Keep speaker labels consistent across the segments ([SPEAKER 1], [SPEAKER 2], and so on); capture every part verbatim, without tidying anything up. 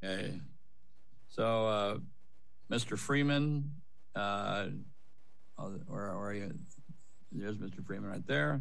[SPEAKER 1] Okay. So, uh, Mister Freeman, uh, where are you? There's Mister Freeman right there.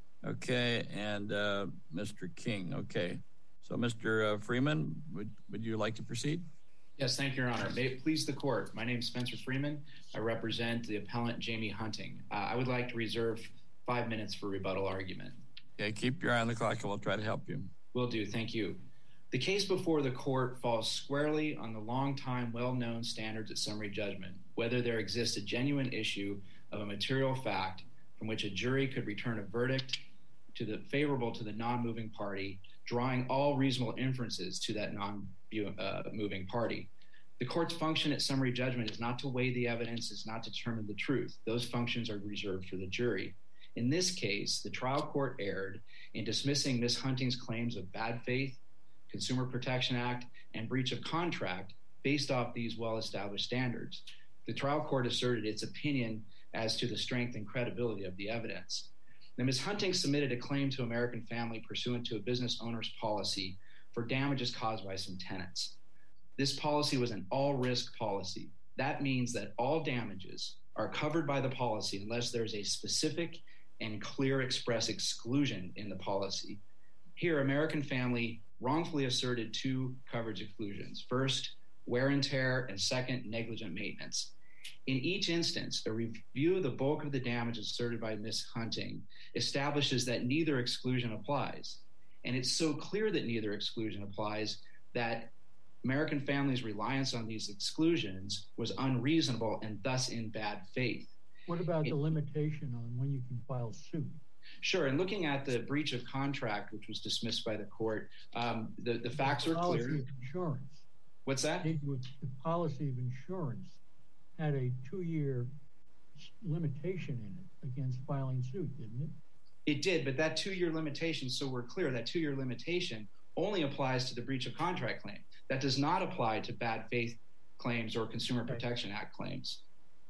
[SPEAKER 1] Okay, and uh, Mister King. Okay. So, Mister Freeman, would, would you like to proceed?
[SPEAKER 2] Yes, thank you, Your Honor. May it please the court. My name is Spencer Freeman. I represent the appellant Jamie Hunting. Uh, I would like to reserve five minutes for rebuttal argument.
[SPEAKER 1] Okay, keep your eye on the clock and we'll try to help you.
[SPEAKER 2] Will do, thank you. The case before the court falls squarely on the long-time, well-known standards of summary judgment, whether there exists a genuine issue of a material fact from which a jury could return a verdict to the favorable to the non-moving party, drawing all reasonable inferences to that non-moving party. The court's function at summary judgment is not to weigh the evidence, is not to determine the truth. Those functions are reserved for the jury. In this case, the trial court erred in dismissing Miz Hunting's claims of bad faith, Consumer Protection Act, and breach of contract based off these well-established standards. The trial court asserted its opinion as to the strength and credibility of the evidence. Now, Miz Hunting submitted a claim to American Family pursuant to a business owner's policy for damages caused by some tenants. This policy was an all-risk policy. That means that all damages are covered by the policy unless there's a specific and clear express exclusion in the policy. Here, American Family wrongfully asserted two coverage exclusions. First, wear and tear, and second, negligent maintenance. In each instance, a review of the bulk of the damage asserted by Miz Hunting establishes that neither exclusion applies. And it's so clear that neither exclusion applies that American Family's reliance on these exclusions was unreasonable and thus in bad faith.
[SPEAKER 3] What about it, the limitation on when you can file suit?
[SPEAKER 2] Sure, and looking at the breach of contract, which was dismissed by the court, um, the, the facts are clear.
[SPEAKER 3] Policy of insurance.
[SPEAKER 2] What's that?
[SPEAKER 3] The policy of insurance had a two-year limitation in it against filing suit, didn't it?
[SPEAKER 2] It did, but that two-year limitation, so we're clear, that two-year limitation only applies to the breach of contract claim. That does not apply to bad faith claims or Consumer Protection Act claims.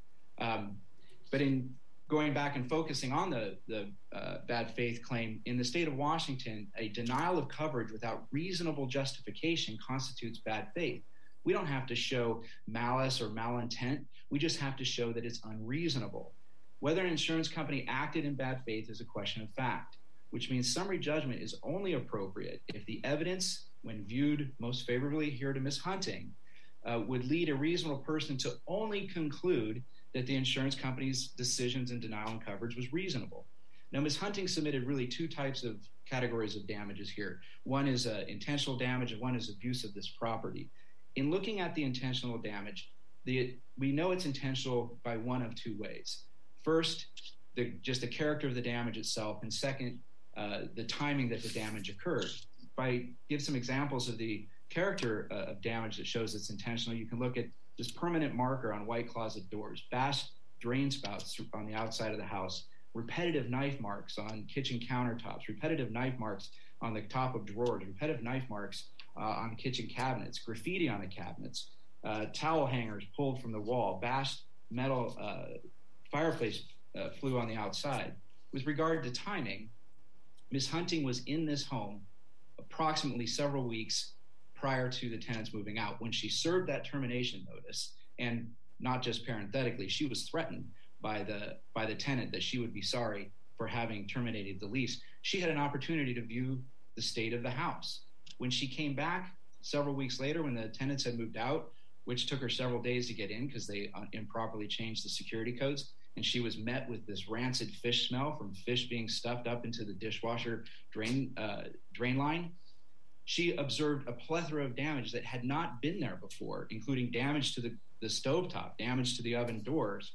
[SPEAKER 2] Um, but in going back and focusing on the, the uh, bad faith claim, in the state of Washington, a denial of coverage without reasonable justification constitutes bad faith. We don't have to show malice or malintent. We just have to show that it's unreasonable. Whether an insurance company acted in bad faith is a question of fact, which means summary judgment is only appropriate if the evidence, when viewed most favorably here to Miz Hunting, uh, would lead a reasonable person to only conclude that the insurance company's decisions in denial and coverage was reasonable. Now, Miz Hunting submitted really two types of categories of damages here. One is uh, intentional damage and one is abuse of this property. In looking at the intentional damage, the, we know it's intentional by one of two ways. First, the, just the character of the damage itself, and second, uh, the timing that the damage occurred. If I give some examples of the character uh, of damage that shows it's intentional, you can look at this permanent marker on white closet doors, bashed drain spouts on the outside of the house, repetitive knife marks on kitchen countertops, repetitive knife marks on the top of drawers, repetitive knife marks uh, on kitchen cabinets, graffiti on the cabinets, uh, towel hangers pulled from the wall, bashed metal uh, fireplace uh, flue on the outside. With regard to timing, Miz Hunting was in this home approximately several weeks prior to the tenants moving out. When she served that termination notice, and not just parenthetically, she was threatened by the by the tenant that she would be sorry for having terminated the lease. She had an opportunity to view the state of the house. When she came back several weeks later, when the tenants had moved out, which took her several days to get in because they improperly changed the security codes, and she was met with this rancid fish smell from fish being stuffed up into the dishwasher drain uh, drain line, she observed a plethora of damage that had not been there before, including damage to the, the stovetop, damage to the oven doors,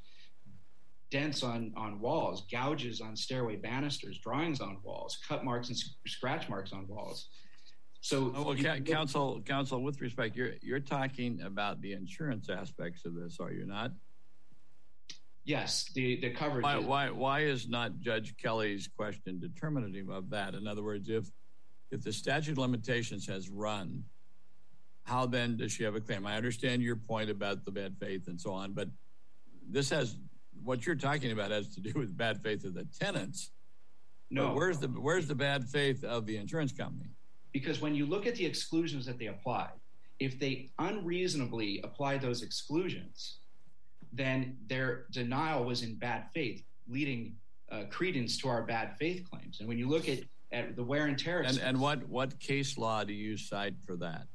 [SPEAKER 2] dents on, on walls, gouges on stairway banisters, drawings on walls, cut marks and scratch marks on walls. So,
[SPEAKER 1] oh, well, ca- counsel, counsel, with respect, you're you're talking about the insurance aspects of this, are you not?
[SPEAKER 2] Yes, the, the coverage.
[SPEAKER 1] Why, why why is not Judge Kelly's question determinative of that? In other words, if if the statute of limitations has run, how then does she have a claim? I understand your point about the bad faith and so on, but this has, what you're talking about has to do with bad faith of the tenants. No, but where's the where's the bad faith of the insurance company?
[SPEAKER 2] Because when you look at the exclusions that they apply, If they unreasonably apply those exclusions, then their denial was in bad faith, leading uh, credence to our bad faith claims. And when you look at, at the wear and tear...
[SPEAKER 1] And, and what, what case law do you cite for that?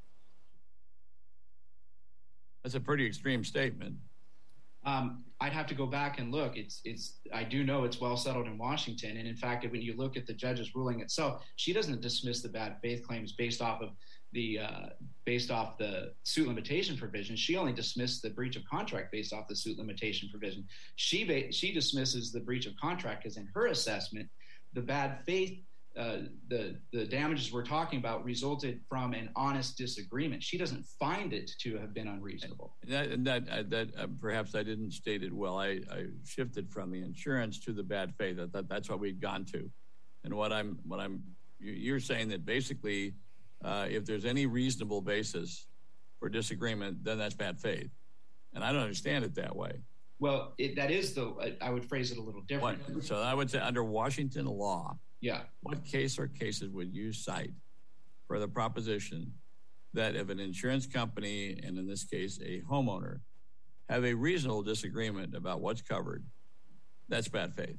[SPEAKER 1] That's a pretty extreme statement.
[SPEAKER 2] Um, I'd have to go back and look. It's, it's. I do know it's well settled in Washington. And in fact, when you look at the judge's ruling itself, she doesn't dismiss the bad faith claims based off of the uh, based off the suit limitation provision. She only dismissed the breach of contract based off the suit limitation provision. She ba- she dismisses the breach of contract because in her assessment, the bad faith, uh, the the damages we're talking about resulted from an honest disagreement. She doesn't find it to have been unreasonable.
[SPEAKER 1] That that uh, that uh, perhaps I didn't state it well. I, I shifted from the insurance to the bad faith. I thought that's what we'd gone to, and what I'm what I'm you're saying that basically. Uh, if there's any reasonable basis for disagreement, then that's bad faith. And I don't understand it that way.
[SPEAKER 2] Well, it, that is the, I would phrase it a little different.
[SPEAKER 1] What, so I would say under Washington law,
[SPEAKER 2] yeah.
[SPEAKER 1] What case or cases would you cite for the proposition that if an insurance company, and in this case, a homeowner, have a reasonable disagreement about what's covered, that's bad faith?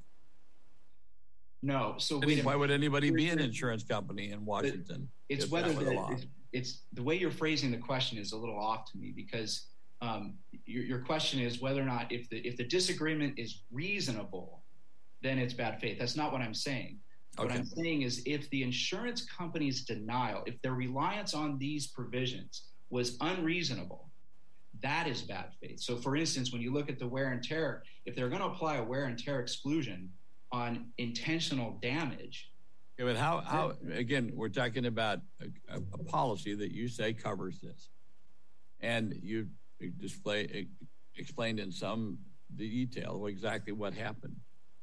[SPEAKER 2] No. So
[SPEAKER 1] why would anybody be an insurance company in Washington?
[SPEAKER 2] It's whether the, the it's, it's the way you're phrasing the question is a little off to me because um, your, your question is whether or not if the if the disagreement is reasonable, then it's bad faith. That's not what I'm saying. Okay. What I'm saying is if the insurance company's denial, if their reliance on these provisions was unreasonable, that is bad faith. So, for instance, when you look at the wear and tear, if they're going to apply a wear and tear exclusion on intentional damage.
[SPEAKER 1] Yeah, but how, how again, we're talking about a, a policy that you say covers this. And you display explained in some detail exactly what happened.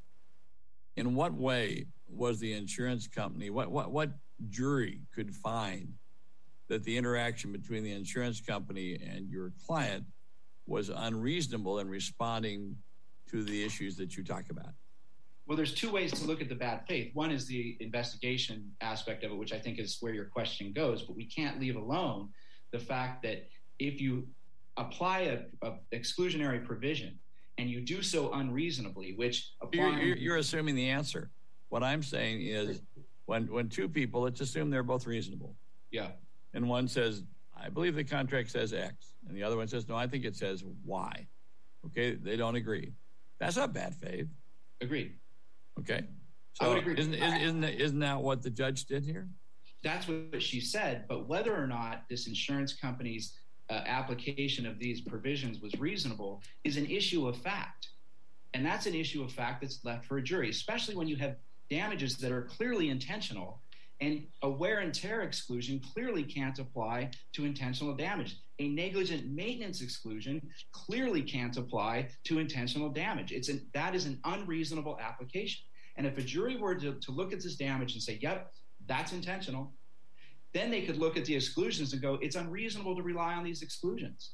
[SPEAKER 1] In what way was the insurance company, what, what, what jury could find that the interaction between the insurance company and your client was unreasonable in responding to the issues that you talk about?
[SPEAKER 2] Well, there's two ways to look at the bad faith. One is the investigation aspect of it, which I think is where your question goes, but we can't leave alone the fact that if you apply a, a exclusionary provision and you do so unreasonably, which applying...
[SPEAKER 1] You're, you're assuming the answer. What I'm saying is when, when two people, let's assume they're both reasonable.
[SPEAKER 2] Yeah.
[SPEAKER 1] And one says, I believe the contract says X. And the other one says, no, I think it says Y. Okay, they don't agree. That's not bad faith.
[SPEAKER 2] Agreed.
[SPEAKER 1] Okay. So
[SPEAKER 2] I would agree.
[SPEAKER 1] Isn't, isn't, isn't, that, isn't that what the judge did here?
[SPEAKER 2] That's what she said. But whether or not this insurance company's uh, application of these provisions was reasonable is an issue of fact. And that's an issue of fact that's left for a jury, especially when you have damages that are clearly intentional. And a wear and tear exclusion clearly can't apply to intentional damage. A negligent maintenance exclusion clearly can't apply to intentional damage. It's an, that is an unreasonable application. And if a jury were to, to look at this damage and say, yep, that's intentional, then they could look at the exclusions and go, it's unreasonable to rely on these exclusions.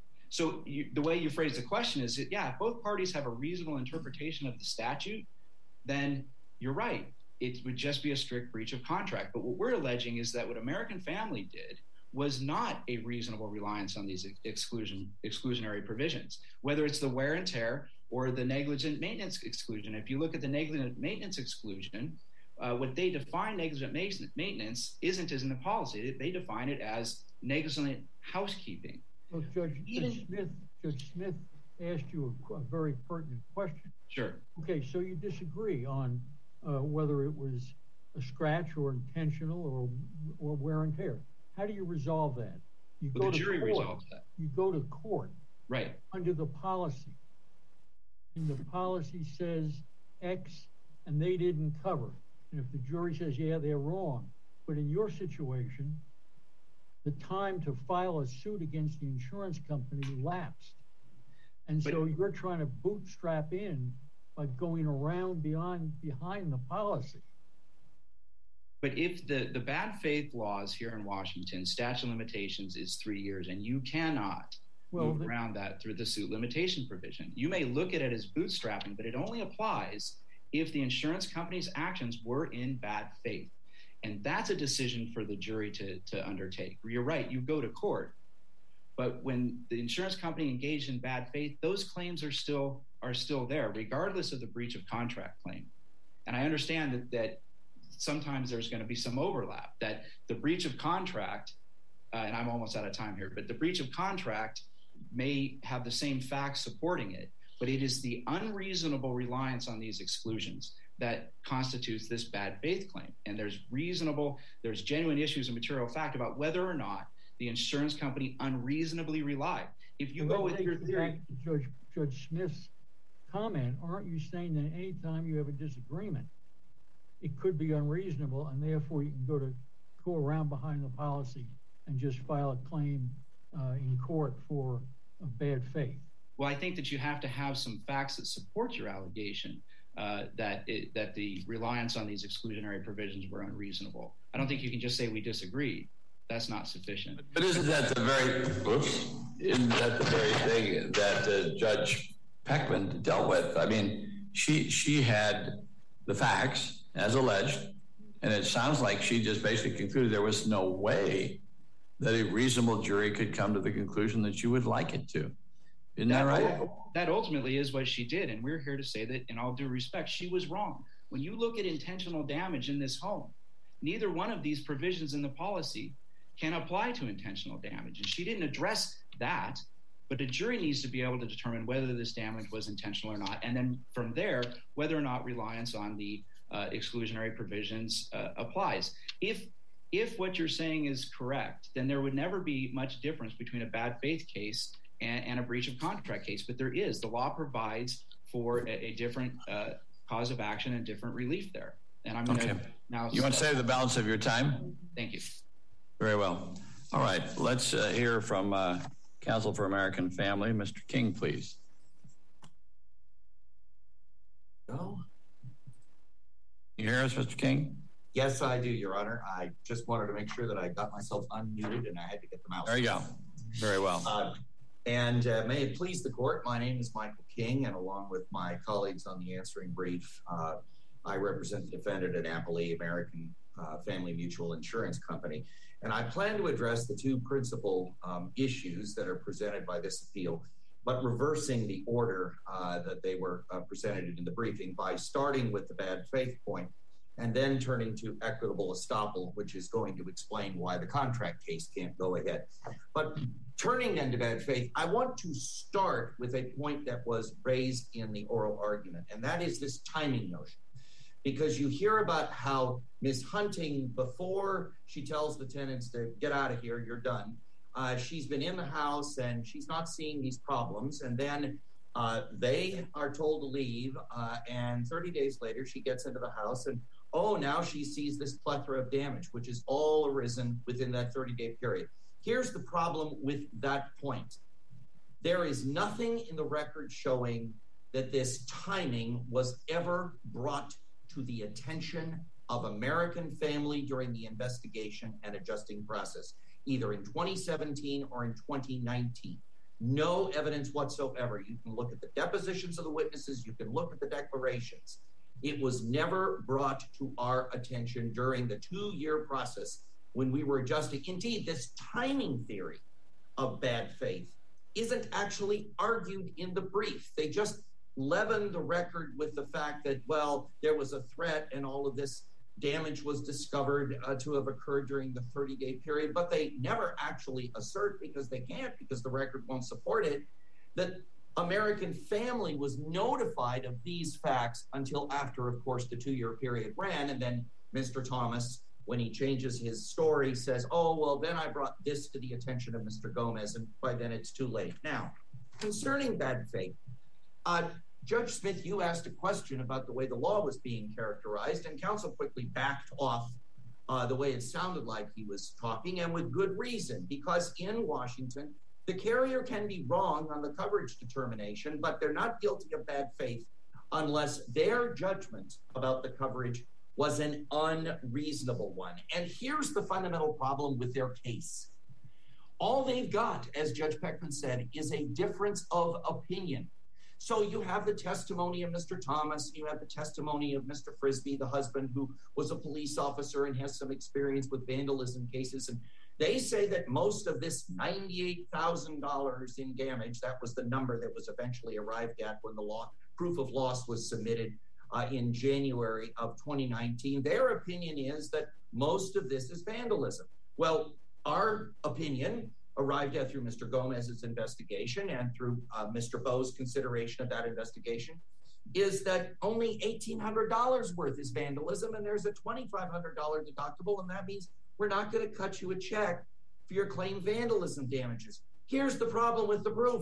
[SPEAKER 2] So you, the way you phrase the question is that, yeah, if both parties have a reasonable interpretation of the statute, then you're right. It would just be a strict breach of contract. But what we're alleging is that what American Family did was not a reasonable reliance on these exclusion exclusionary provisions, whether it's the wear and tear or the negligent maintenance exclusion. If you look at the negligent maintenance exclusion, uh, what they define negligent maintenance isn't as in the policy. They define it as negligent housekeeping.
[SPEAKER 3] Well, Judge, Even, Judge Smith, Judge Smith asked you a, a very pertinent question.
[SPEAKER 2] Sure. Okay,
[SPEAKER 3] so you disagree on uh, whether it was a scratch or intentional or or wear and tear. How do you resolve that? You
[SPEAKER 2] well,
[SPEAKER 3] go
[SPEAKER 2] the
[SPEAKER 3] to
[SPEAKER 2] jury
[SPEAKER 3] court.
[SPEAKER 2] resolves that.
[SPEAKER 3] You go to court.
[SPEAKER 2] Right.
[SPEAKER 3] Under the policy. And the policy says X and they didn't cover. And if the jury says, yeah, they're wrong. But in your situation, the time to file a suit against the insurance company lapsed. And but, so you're trying to bootstrap in by going around beyond behind the policy.
[SPEAKER 2] But if the, the bad faith laws here in Washington, statute of limitations is three years, and you cannot well, move the, around that through the suit limitation provision. You may look at it as bootstrapping, but it only applies if the insurance company's actions were in bad faith. And that's a decision for the jury to, to undertake. You're right, you go to court. But when the insurance company engaged in bad faith, those claims are still are still there, regardless of the breach of contract claim. And I understand that, that sometimes there's going to be some overlap, that the breach of contract, uh, and I'm almost out of time here, but the breach of contract may have the same facts supporting it, but it is the unreasonable reliance on these exclusions that constitutes this bad faith claim. And there's reasonable, there's genuine issues of material fact about whether or not the insurance company unreasonably relied. If you go with your theory,
[SPEAKER 3] Judge Judge Smith's comment, aren't you saying that any time you have a disagreement, it could be unreasonable, and therefore you can go to go around behind the policy and just file a claim uh, in court for a bad faith?
[SPEAKER 2] Well, I think that you have to have some facts that support your allegation uh, that it, that the reliance on these exclusionary provisions were unreasonable. I don't think you can just say we disagree. That's not sufficient.
[SPEAKER 1] But isn't that the very, oops, isn't that the very thing that uh, Judge Peckman dealt with? I mean, she she had the facts as alleged, and it sounds like she just basically concluded there was no way that a reasonable jury could come to the conclusion that you would like it to. Isn't that, that right?
[SPEAKER 2] That ultimately is what she did, and we're here to say that, in all due respect, she was wrong. When you look at intentional damage in this home, neither one of these provisions in the policy can apply to intentional damage. And she didn't address that, but a jury needs to be able to determine whether this damage was intentional or not. And then from there, whether or not reliance on the uh, exclusionary provisions uh, applies. If if what you're saying is correct, then there would never be much difference between a bad faith case and, and a breach of contract case. But there is. The law provides for a, a different uh, cause of action and different relief there. And I'm going to
[SPEAKER 1] okay.
[SPEAKER 2] now.
[SPEAKER 1] You want to save the balance of your time?
[SPEAKER 2] Thank you.
[SPEAKER 1] Very well. All right. Let's uh, hear from uh, Counsel for American Family. Mister King, please.
[SPEAKER 4] No.
[SPEAKER 1] You hear us, Mister King?
[SPEAKER 4] Yes, I do, Your Honor. I just wanted to make sure that I got myself unmuted and I had to get the mouse.
[SPEAKER 1] There you go. Very well.
[SPEAKER 4] Uh, and uh, may it please the court, my name is Michael King, and along with my colleagues on the answering brief, uh, I represent the defendant at Applee American uh, Family Mutual Insurance Company. And I plan to address the two principal um, issues that are presented by this appeal, but reversing the order uh, that they were uh, presented in the briefing by starting with the bad faith point and then turning to equitable estoppel, which is going to explain why the contract case can't go ahead. But turning then to bad faith, I want to start with a point that was raised in the oral argument, and that is this timing notion. Because you hear about how Miz Hunting, before she tells the tenants to get out of here, you're done, uh, she's been in the house and she's not seeing these problems. And then uh, they are told to leave. Uh, and thirty days later, she gets into the house and, oh, now she sees this plethora of damage, which is all arisen within that thirty-day period. Here's the problem with that point. There is nothing in the record showing that this timing was ever brought to the attention of American Family during the investigation and adjusting process, either in twenty seventeen or in twenty nineteen. No evidence whatsoever. You can look at the depositions of the witnesses, you can look at the declarations. It was never brought to our attention during the two-year process when we were adjusting. Indeed, this timing theory of bad faith isn't actually argued in the brief. They just leaven the record with the fact that, well, there was a threat and all of this damage was discovered uh, to have occurred during the thirty-day period, but they never actually assert, because they can't, because the record won't support it, that American Family was notified of these facts until after, of course, the two-year period ran, and then Mister Thomas, when he changes his story, says, oh, well, then I brought this to the attention of Mister Gomez, and by then it's too late. Now, concerning bad faith, uh, Judge Smith, you asked a question about the way the law was being characterized, and counsel quickly backed off uh, the way it sounded like he was talking, and with good reason, because in Washington, the carrier can be wrong on the coverage determination, but they're not guilty of bad faith unless their judgment about the coverage was an unreasonable one. And here's the fundamental problem with their case. All they've got, as Judge Peckman said, is a difference of opinion. So you have the testimony of Mister Thomas, you have the testimony of Mister Frisbee, the husband who was a police officer and has some experience with vandalism cases. And they say that most of this ninety-eight thousand dollars in damage, that was the number that was eventually arrived at when the law proof of loss was submitted uh, in January of twenty nineteen. Their opinion is that most of this is vandalism. Well, our opinion, arrived at through Mister Gomez's investigation and through uh, Mister Bowe's consideration of that investigation, is that only eighteen hundred dollars worth is vandalism, and there's a twenty-five hundred dollars deductible, and that means we're not going to cut you a check for your claimed vandalism damages. Here's the problem with the proof.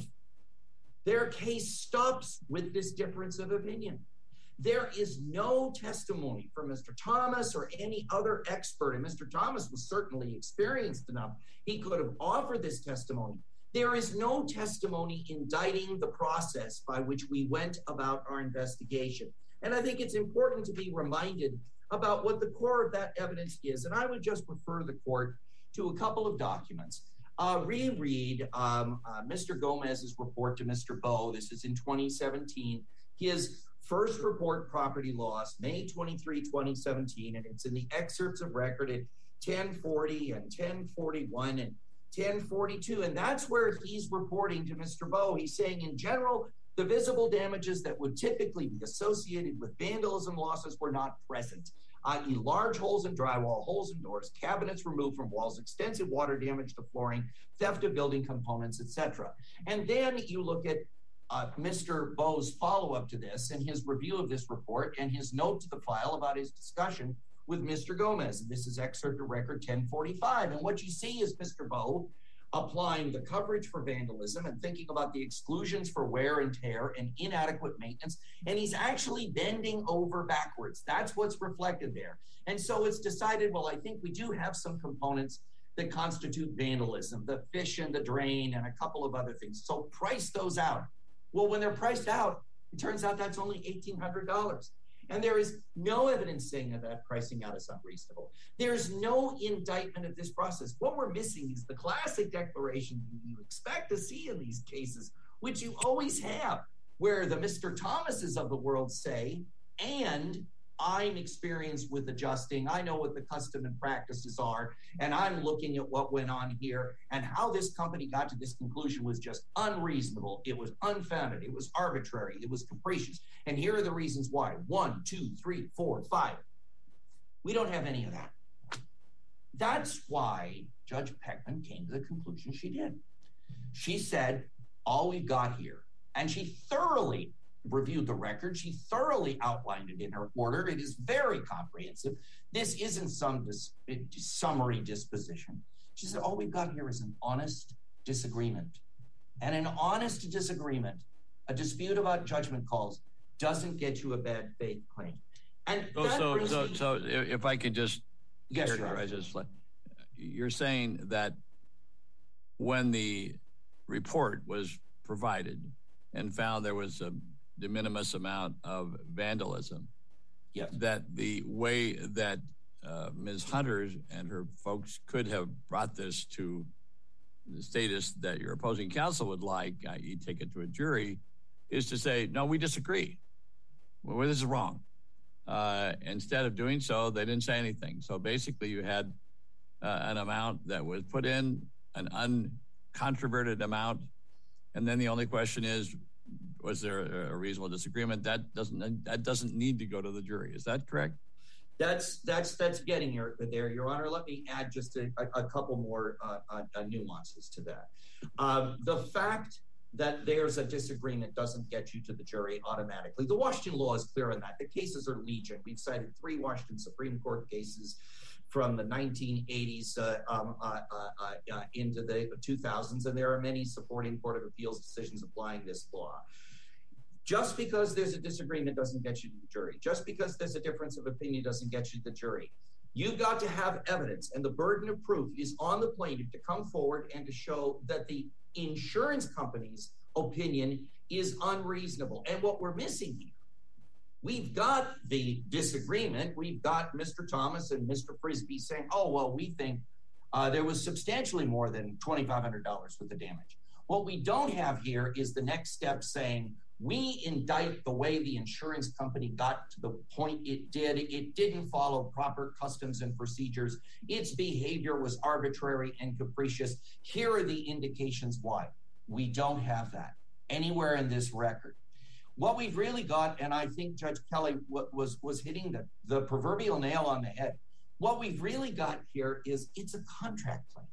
[SPEAKER 4] Their case stops with this difference of opinion. There is no testimony from Mister Thomas or any other expert, and Mister Thomas was certainly experienced enough. He could have offered this testimony. There is no testimony indicting the process by which we went about our investigation. And I think it's important to be reminded about what the core of that evidence is. And I would just refer the court to a couple of documents. Uh, reread um, uh, Mister Gomez's report to Mister Bowe. This is in twenty seventeen. His first report, property loss, May twenty-third, twenty seventeen, and it's in the excerpts of record at ten forty and ten forty-one and ten forty-two. And that's where he's reporting to Mister Bowe. He's saying, in general, the visible damages that would typically be associated with vandalism losses were not present, that is large holes in drywall, holes in doors, cabinets removed from walls, extensive water damage to flooring, theft of building components, et cetera. And then you look at uh, Mister Bowe's follow-up to this and his review of this report and his note to the file about his discussion with Mister Gomez. And this is excerpt of record ten forty-five. And what you see is Mister Bowe applying the coverage for vandalism and thinking about the exclusions for wear and tear and inadequate maintenance. And he's actually bending over backwards. That's what's reflected there. And so it's decided, well, I think we do have some components that constitute vandalism, the fish in the drain and a couple of other things. So price those out. Well, when they're priced out, it turns out that's only eighteen hundred dollars. And there is no evidence saying that that pricing out is unreasonable. There's no indictment of this process. What we're missing is the classic declaration you expect to see in these cases, which you always have, where the Mister Thomases of the world say, and I'm experienced with adjusting, I know what the custom and practices are, and I'm looking at what went on here, and how this company got to this conclusion was just unreasonable. It was unfounded. It was arbitrary. It was capricious. And here are the reasons why. One, two, three, four, five. We don't have any of that. That's why Judge Peckman came to the conclusion she did. She said, all we've got here, and she thoroughly reviewed the record. She thoroughly outlined it in her order. It is very comprehensive. This isn't some dis- summary disposition. She said, all we've got here is an honest disagreement. And an honest disagreement, a dispute about judgment calls, doesn't get you a bad faith claim. And
[SPEAKER 1] so,
[SPEAKER 4] that
[SPEAKER 1] so,
[SPEAKER 4] brings
[SPEAKER 1] so,
[SPEAKER 4] me-
[SPEAKER 1] so if I could just
[SPEAKER 4] Yes,
[SPEAKER 1] characterize this, you're saying that when the report was provided and found there was a de minimis amount of vandalism,
[SPEAKER 4] yes,
[SPEAKER 1] that the way that uh, Miz Hunter and her folks could have brought this to the status that your opposing counsel would like, that is take it to a jury, is to say, no, we disagree. Well, this is wrong. Uh, instead of doing so, they didn't say anything. So basically you had uh, an amount that was put in, an uncontroverted amount, and then the only question is, was there a reasonable disagreement? That doesn't that doesn't need to go to the jury. Is that correct?
[SPEAKER 4] That's that's that's getting your, there, Your Honor. Let me add just a, a, a couple more uh, uh, nuances to that. Um, the fact that there's a disagreement doesn't get you to the jury automatically. The Washington law is clear on that. The cases are legion. We've cited three Washington Supreme Court cases from the nineteen eighties uh, um, uh, uh, uh, into the two thousands, and there are many supporting Court of Appeals decisions applying this law. Just because there's a disagreement doesn't get you to the jury. Just because there's a difference of opinion doesn't get you to the jury. You've got to have evidence, and the burden of proof is on the plaintiff to come forward and to show that the insurance company's opinion is unreasonable. And what we're missing here, we've got the disagreement. We've got Mister Thomas and Mister Frisbee saying, oh, well, we think uh, there was substantially more than twenty-five hundred dollars worth of damage. What we don't have here is the next step saying, We indict the way the insurance company got to the point it did. It didn't follow proper customs and procedures. Its behavior was arbitrary and capricious. Here are the indications why. We don't have that anywhere in this record. What we've really got, and I think Judge Kelly was, was hitting the, the proverbial nail on the head, what we've really got here is it's a contract claim.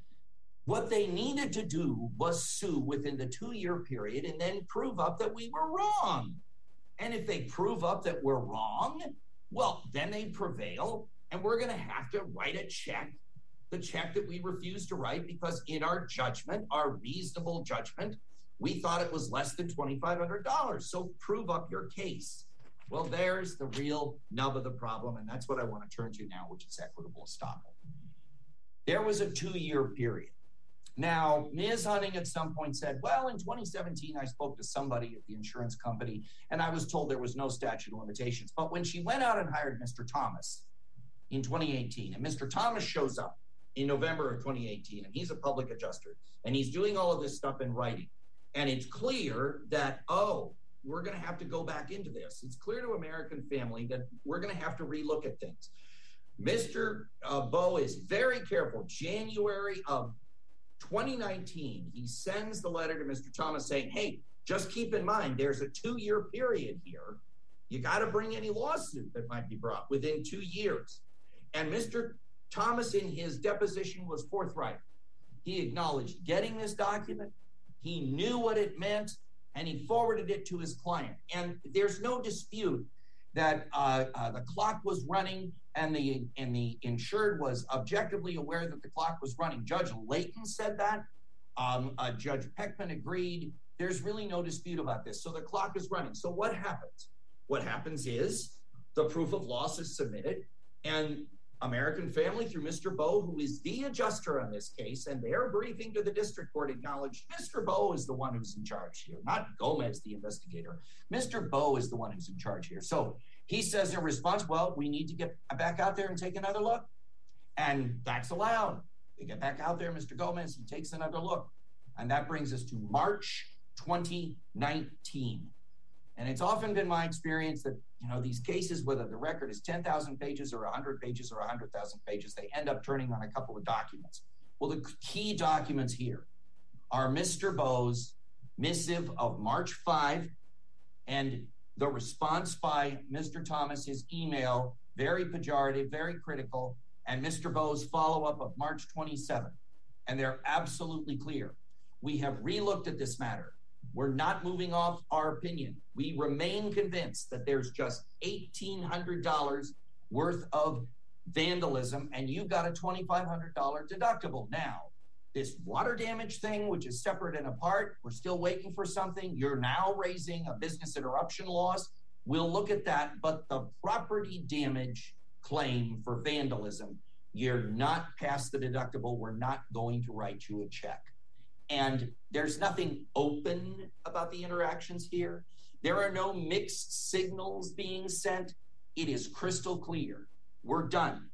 [SPEAKER 4] What they needed to do was sue within the two-year period and then prove up that we were wrong. And if they prove up that we're wrong, well, then they prevail, and we're going to have to write a check, the check that we refused to write because in our judgment, our reasonable judgment, we thought it was less than twenty-five hundred dollars. So prove up your case. Well, there's the real nub of the problem, and that's what I want to turn to now, which is equitable estoppel. There was a two-year period. Now, Miz Hunting at some point said, well, in twenty seventeen, I spoke to somebody at the insurance company, and I was told there was no statute of limitations. But when she went out and hired Mister Thomas in twenty eighteen, and Mister Thomas shows up in November of twenty eighteen, and he's a public adjuster, and he's doing all of this stuff in writing, and it's clear that, oh, we're going to have to go back into this. It's clear to American Family that we're going to have to relook at things. Mister Uh, Bowe is very careful. January of twenty nineteen, he sends the letter to Mister Thomas saying, hey, just keep in mind, there's a two-year period here. You got to bring any lawsuit that might be brought within two years. And Mister Thomas, in his deposition, was forthright. He acknowledged getting this document. He knew what it meant, and he forwarded it to his client. And there's no dispute that uh, uh, the clock was running and the and the insured was objectively aware that the clock was running. Judge Layton said that. Um, uh, Judge Peckman agreed. There's really no dispute about this. So the clock is running. So what happens? What happens is the proof of loss is submitted, and American Family, through Mister Bowe, who is the adjuster on this case, and their briefing to the district court acknowledged Mister Bowe is the one who's in charge here, not Gomez, the investigator. Mister Bowe is the one who's in charge here. So he says in response, well, we need to get back out there and take another look. And that's allowed. They get back out there, Mister Gomez, he takes another look. And that brings us to March twenty nineteen. And it's often been my experience that, you know, these cases, whether the record is ten thousand pages or one hundred pages or one hundred thousand pages, they end up turning on a couple of documents. Well, the key documents here are Mister Bowe's missive of March fifth and the response by Mister Thomas, his email, very pejorative, very critical, and Mister Bowe's follow-up of March twenty-seventh. And they're absolutely clear. We have relooked at this matter. We're not moving off our opinion. We remain convinced that there's just eighteen hundred dollars worth of vandalism, and you got a twenty-five hundred dollars deductible. Now, this water damage thing, which is separate and apart, we're still waiting for something. You're now raising a business interruption loss. We'll look at that, but the property damage claim for vandalism, you're not past the deductible. We're not going to write you a check. And there's nothing open about the interactions here. There are no mixed signals being sent. It is crystal clear. We're done.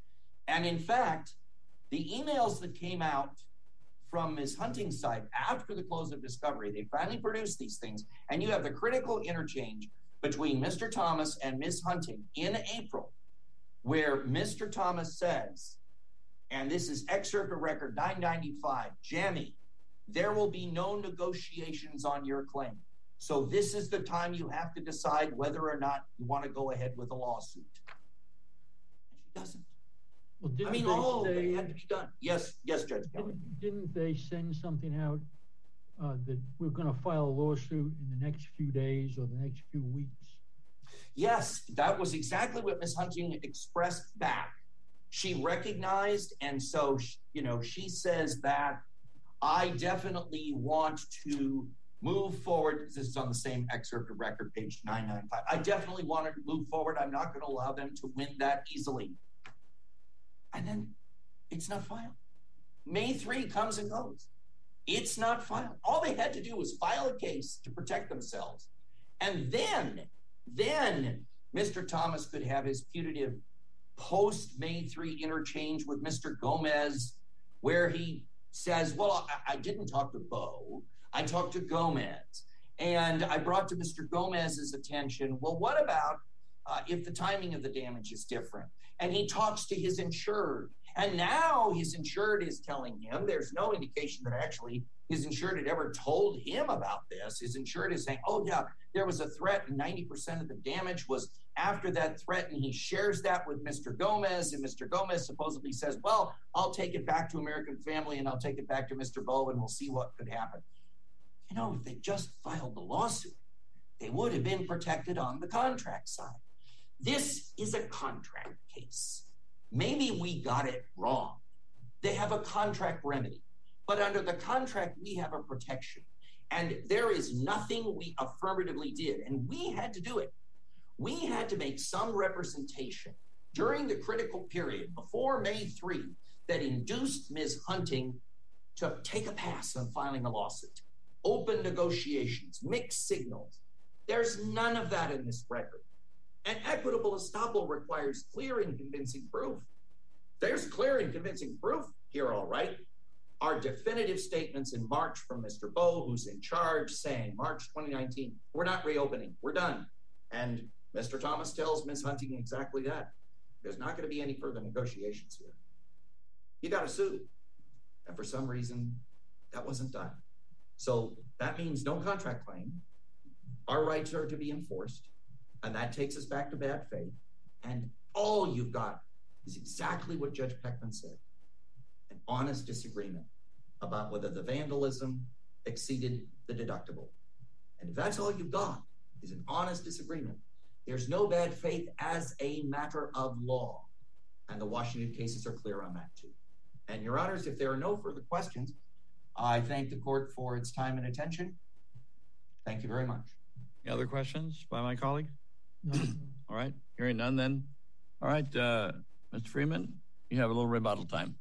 [SPEAKER 4] And in fact, the emails that came out from Miz Hunting's side after the close of discovery, they finally produced these things, and you have the critical interchange between Mister Thomas and Miz Hunting in April, where Mister Thomas says, and this is excerpt of record nine ninety-five, Jamie, there will be no negotiations on your claim. So this is the time you have to decide whether or not you want to go ahead with a lawsuit. And she doesn't.
[SPEAKER 3] Well,
[SPEAKER 4] I mean, all of it had to be done. Yes, yes, Judge Kelly.
[SPEAKER 3] Didn't, didn't they send something out uh, that we're going to file a lawsuit in the next few days or the next few weeks?
[SPEAKER 4] Yes, that was exactly what Miz Hunting expressed back. She recognized, and so, you know, she says that I definitely want to move forward. This is on the same excerpt of record, page nine ninety-five. I definitely want to move forward. I'm not going to allow them to win that easily. And then it's not filed. May third comes and goes. It's not filed. All they had to do was file a case to protect themselves. And then, then Mister Thomas could have his putative post-May third interchange with Mister Gomez, where he says, well, I, I didn't talk to Bowe. I talked to Gomez. And I brought to Mister Gomez's attention, well, what about uh, if the timing of the damage is different? And he talks to his insured. And now his insured is telling him, there's no indication that actually his insured had ever told him about this. His insured is saying, oh, yeah, there was a threat and ninety percent of the damage was after that threat. And he shares that with Mister Gomez. And Mister Gomez supposedly says, well, I'll take it back to American Family and I'll take it back to Mister Bowe and we'll see what could happen. You know, if they just filed the lawsuit, they would have been protected on the contract side. This is a contract case. Maybe we got it wrong. They have a contract remedy, but under the contract, we have a protection. And there is nothing we affirmatively did, and we had to do it. We had to make some representation during the critical period before May third that induced Miz Hunting to take a pass on filing a lawsuit. Open negotiations, mixed signals. There's none of that in this record. And equitable estoppel requires clear and convincing proof. There's clear and convincing proof here, all right. Our definitive statements in March from Mister Bowe, who's in charge, saying March twenty nineteen, we're not reopening, we're done. And Mister Thomas tells Miz Hunting exactly that. There's not going to be any further negotiations here. You got to sue. And for some reason, that wasn't done. So that means no contract claim. Our rights are to be enforced. And that takes us back to bad faith. And all you've got is exactly what Judge Peckman said. An honest disagreement about whether the vandalism exceeded the deductible. And if that's all you've got is an honest disagreement, there's no bad faith as a matter of law. And the Washington cases are clear on that too. And Your Honors, if there are no further questions, I thank the court for its time and attention. Thank you very much.
[SPEAKER 1] Any other questions by my colleague?
[SPEAKER 3] No.
[SPEAKER 1] All right, hearing none then. All right, uh, Mister Freeman, you have a little rebuttal time.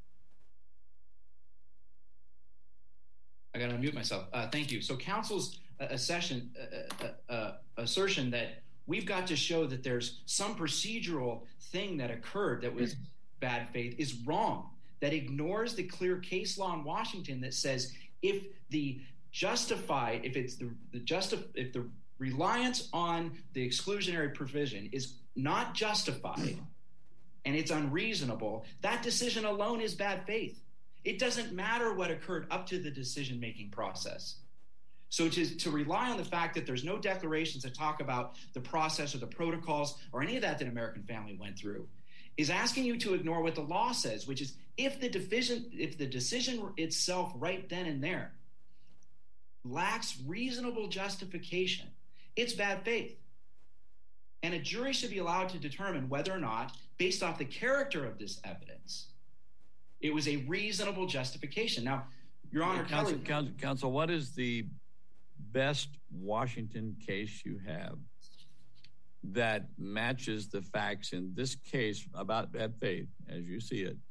[SPEAKER 2] I got to unmute myself. Uh, thank you. So counsel's uh, assertion, uh, uh, uh, assertion that we've got to show that there's some procedural thing that occurred that was bad faith is wrong. That ignores the clear case law in Washington that says if the justified, if it's the, the justif- if the reliance on the exclusionary provision is not justified and it's unreasonable, that decision alone is bad faith. It doesn't matter what occurred up to the decision-making process. So to, to rely on the fact that there's no declarations that talk about the process or the protocols or any of that that American Family went through is asking you to ignore what the law says, which is if the division, if the decision itself right then and there lacks reasonable justification, it's bad faith. And a jury should be allowed to determine whether or not, based off the character of this evidence, it was a reasonable justification. Now, Your Honor,
[SPEAKER 1] Counsel,
[SPEAKER 2] Kelly,
[SPEAKER 1] Counsel, Counsel, what is the best Washington case you have that matches the facts in this case about bad faith, as you see it?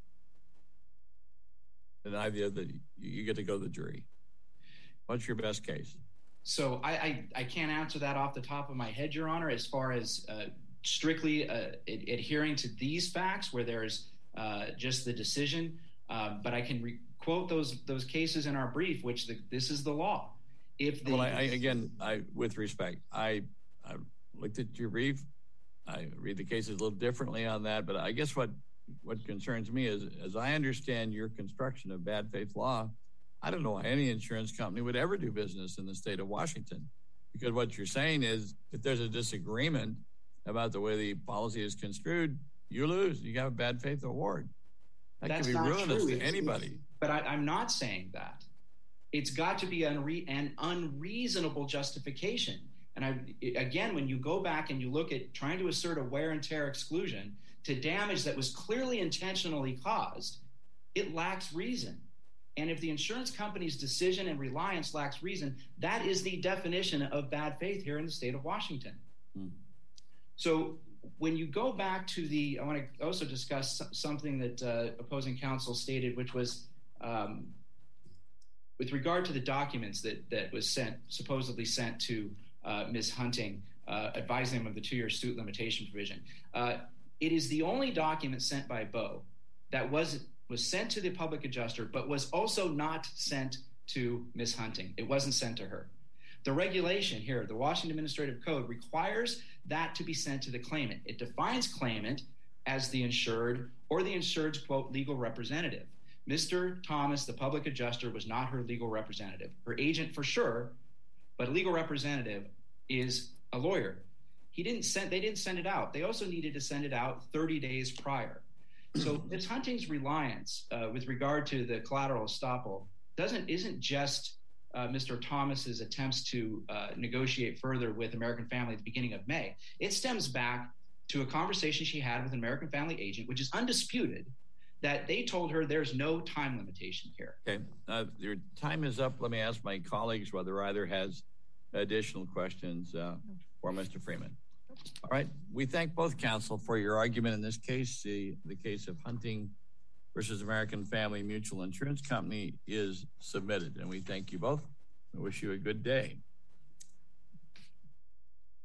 [SPEAKER 1] The idea that you get to go to the jury. What's your best case?
[SPEAKER 2] So I, I, I can't answer that off the top of my head, Your Honor, as far as uh, strictly uh, ad- adhering to these facts where there's uh, just the decision. Uh, but I can re- quote those those cases in our brief, which the, this is the law. If the,
[SPEAKER 1] well, I, I, again, I with respect, I, I looked at your brief. I read the cases a little differently on that, but I guess what what concerns me is, as I understand your construction of bad faith law, I don't know why any insurance company would ever do business in the state of Washington, because what you're saying is if there's a disagreement about the way the policy is construed, you lose. You have a bad faith award. That
[SPEAKER 2] That's
[SPEAKER 1] could be
[SPEAKER 2] not
[SPEAKER 1] ruinous
[SPEAKER 2] true.
[SPEAKER 1] to anybody.
[SPEAKER 2] But I, I'm not saying that. It's got to be unre- an unreasonable justification. And I, again, when you go back and you look at trying to assert a wear and tear exclusion to damage that was clearly intentionally caused, it lacks reason. And if the insurance company's decision and reliance lacks reason, that is the definition of bad faith here in the state of Washington. Hmm. So when you go back to the, I want to also discuss something that uh, opposing counsel stated, which was um, with regard to the documents that, that was sent, supposedly sent to uh, Miz Hunting, uh, advising them of the two-year suit limitation provision. Uh, it is the only document sent by Bowe that was was sent to the public adjuster, but was also not sent to Miz Hunting. It wasn't sent to her. The regulation here, the Washington Administrative Code, requires that to be sent to the claimant. It defines claimant as the insured or the insured's, quote, legal representative. Mister Thomas, the public adjuster, was not her legal representative. Her agent for sure, but a legal representative is a lawyer. He didn't send, they didn't send it out. They also needed to send it out thirty days prior. So Miz Hunting's reliance uh, with regard to the collateral estoppel doesn't isn't just uh, Mister Thomas's attempts to uh, negotiate further with American Family at the beginning of May. It stems back to a conversation she had with an American Family agent, which is undisputed, that they told her there's no time limitation here.
[SPEAKER 1] Okay, uh, your time is up. Let me ask my colleagues whether either has additional questions uh, for Mister Freeman. All right, we thank both counsel for your argument in this case. The, the case of Hunting versus American Family Mutual Insurance Company is submitted, and we thank you both. We wish you a good day.